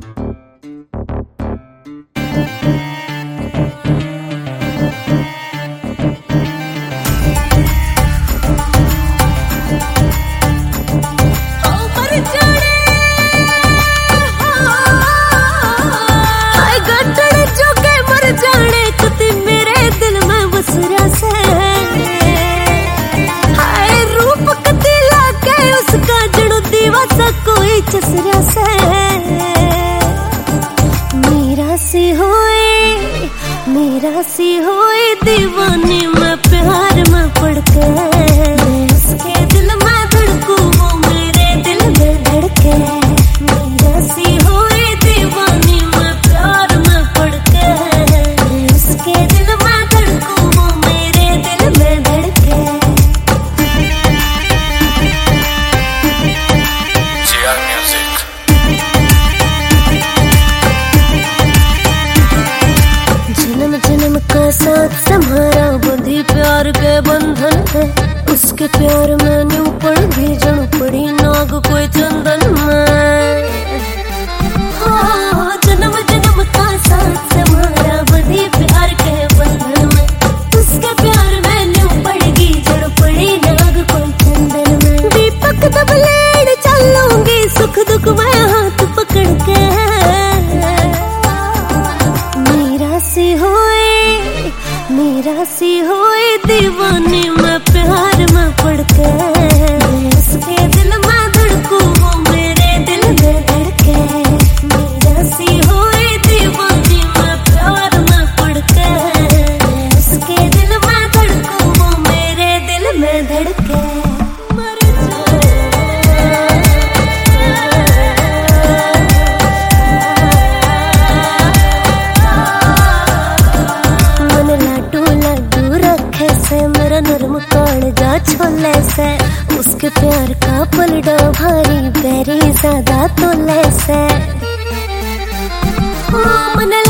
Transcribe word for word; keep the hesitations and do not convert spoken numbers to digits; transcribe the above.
चसरा से मेरा सी होए मेरा सी होए दीवानी में प्यार में पड़ के उसके दिल में धड़कू वो मेरे दिल में धड़के। मेरा सी होए दीवानी में प्यार में पड़ के उसके दिल में धड़कू वो मेरे दिल में धड़के। जन्म जन्म का साथ सम्हारा बंधी प्यार के बंधन है। उसके प्यार में न्यू पड़ भी जण पड़ी नाग कोई चंदन में। हाँ, जन्म जन्म का साथ सम्हारा बंधी प्यार के बंधन में। उसके प्यार में न्यू पड़गी जण पड़ी नाग कोई चंदन में। दीपक दबलेड़ चलूंगी सुख दुख में हाथ पकड़ के। सी होए मेरा सी होए दीवानी में प्यार में पड़ के उसके दिल में धड़कू वो मेरे दिल में धड़के। मेरा सी होए दीवानी में प्यार में पड़ के उसके दिल में धड़कू वो मेरे दिल में धड़के। मेरा नरम कालजा छोले से उसके प्यार का पलड़ा भारी बेरी ज्यादा तोले से। मन